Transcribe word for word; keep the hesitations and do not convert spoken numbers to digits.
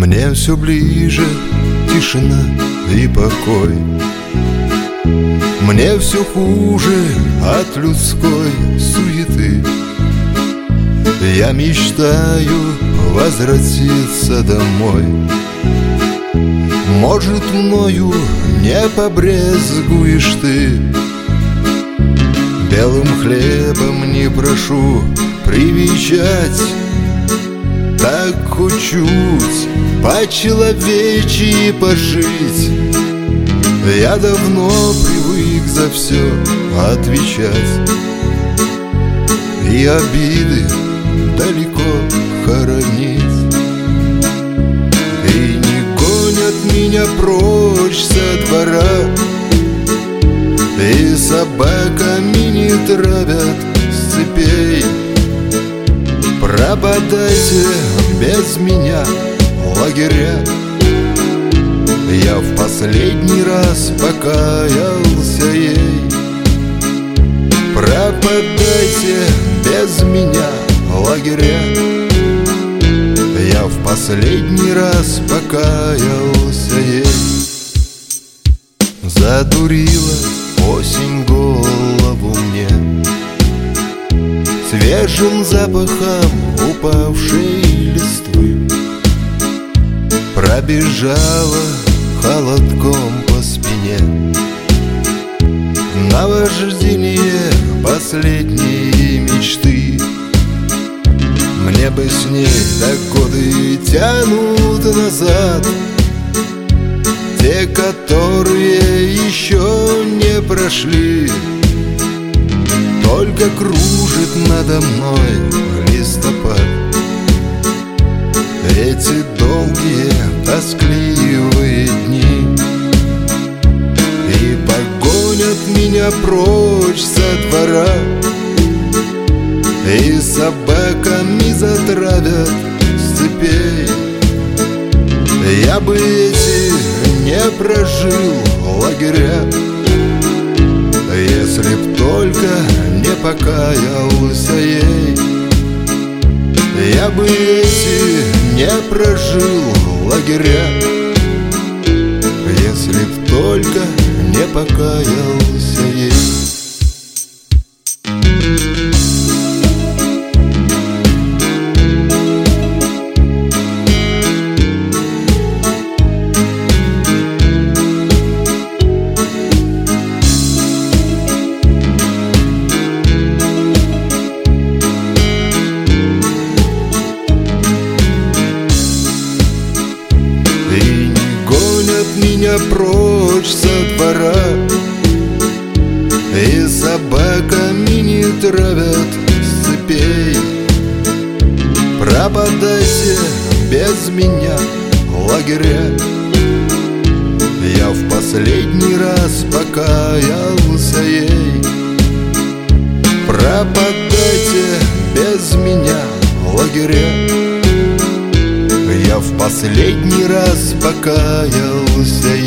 Мне все ближе тишина и покой. Мне все хуже от людской суеты. Я мечтаю возвратиться домой. Может, мною не побрезгуешь ты. Белым хлебом не прошу привечать. Так хоть чуть по-человечьи пожить. Я давно привык за все отвечать и обиды далеко хоронить. И не гонят меня прочь со двора, и собаками не травят с цепей. Пропадайте без меня, лагеря. Я в последний раз покаялся ей. Пропадайте без меня, лагеря. Я в последний раз покаялся ей. Задурила осень голову мне свежим запахом упавшей листвы. Пробежала холодком по спине наваждение последней мечты. Мне бы с ней до годы тянут назад, те, которые еще не прошли. Только кружит надо мной листопад. Эти долгие тоскливые дни, и погонят меня прочь со двора, и собаками затравят с цепей. Я бы эти не прожил лагеря, если б только не покаялся ей. Я бы эти не прожил лагеря, если б только не покаялся ей. Меня прочь со двора, и собаками не травят с цепей. Пропадайте без меня, лагеря. Я в последний раз покаялся ей. Пропадайте без меня, лагеря. Я в последний раз покаялся